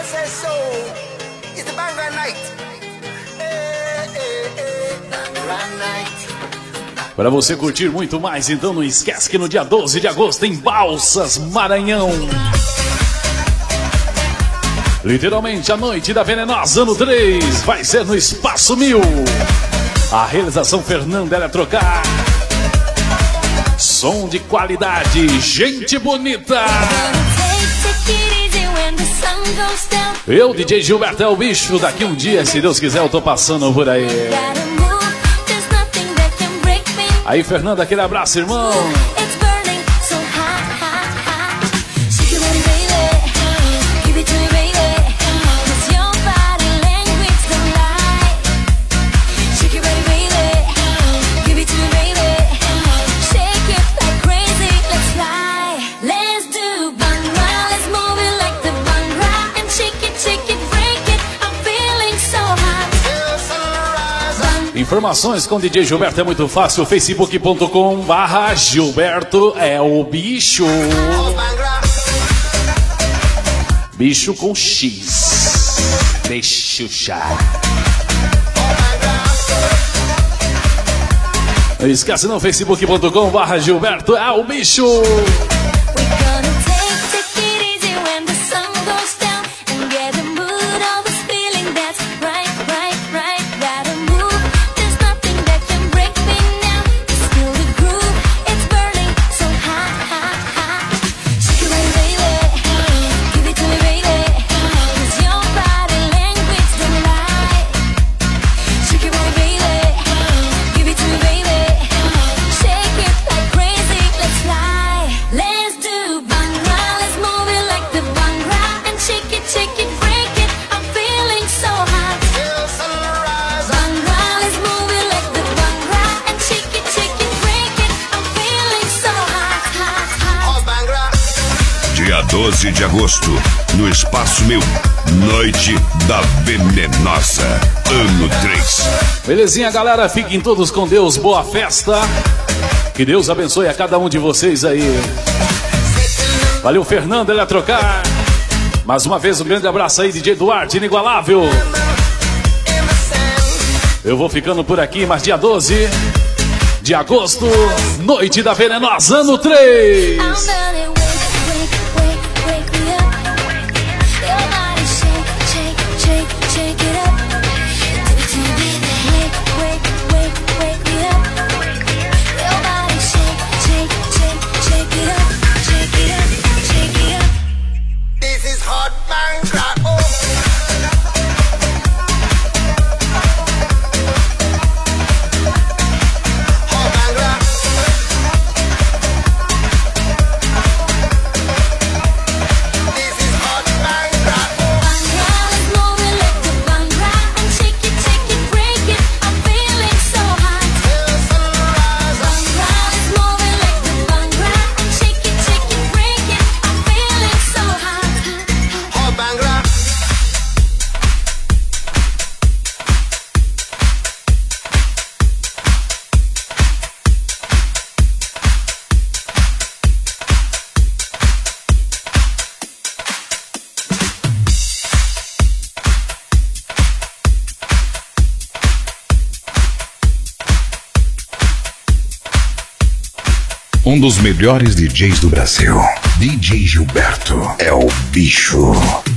Para você curtir muito mais, então não esquece que no dia 12 de agosto em Balsas, Maranhão, literalmente a noite da Venenosa ano 3 vai ser no Espaço 1000. A realização Fernanda Eletrocar. Som de qualidade, gente bonita. Eu, DJ Gilberto, é o bicho. Daqui um dia, se Deus quiser, eu tô passando por aí. Aí, Fernanda, aquele abraço, irmão. Informações com DJ Gilberto é muito fácil. facebook.com/Gilberto é o bicho. Bicho com X. Deixa o chá. Não esquece não, facebook.com/Gilberto é o bicho. Dia 12 de agosto, no Espaço 1000, Noite da Venenosa, ano 3. Belezinha, galera? Fiquem todos com Deus, boa festa. Que Deus abençoe a cada um de vocês aí. Valeu, Fernando Eletrocar. Mais uma vez, um grande abraço aí, DJ Duarte, inigualável. Eu vou ficando por aqui, mas dia 12 de agosto, Noite da Venenosa, ano 3. Um dos melhores DJs do Brasil, DJ Gilberto, é o bicho.